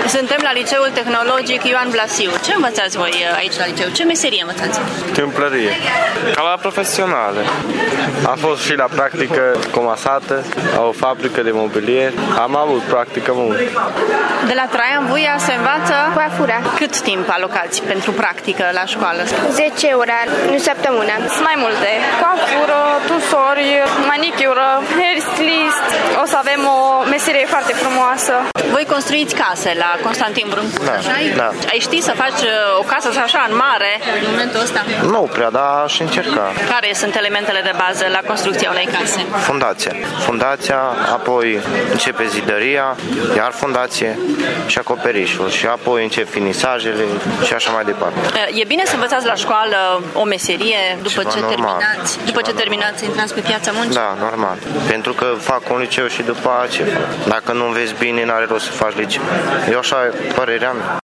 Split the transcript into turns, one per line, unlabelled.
Suntem la Liceul Tehnologic Ioan Blasiu. Ce învățați voi aici la liceu? Ce meserie învățați?
Tâmplărie. Ca la profesionale. Am fost și la practică comasată, la o fabrică de mobilier. Am avut practică mult.
De la Traian Vuia se învață
coafura.
Cât timp alocați pentru practică la școală?
10 ore în săptămână.
Sunt mai multe. Coafură, tusori, manicură, hairstylist. O să avem o meserie foarte frumoasă.
Voi construiți case la Constantin Brâncuș,
Da,
așa?
da.
Ai ști să faci o casă așa în mare în momentul ăsta?
Nu prea, dar aș încerca.
Care sunt elementele de bază la construcția unei case?
Fundația, apoi începe zidăria, iar fundație și acoperișul și apoi încep finisajele și așa mai departe.
E bine să învățați la școală o meserie după
Ceva
ce
normal.
terminați să intrați pe piața muncii?
Da, normal. Pentru că fac un liceu și după aceea. Dacă nu înveți bine, n-are rost să faci liceu. Eu așa e părerea mea.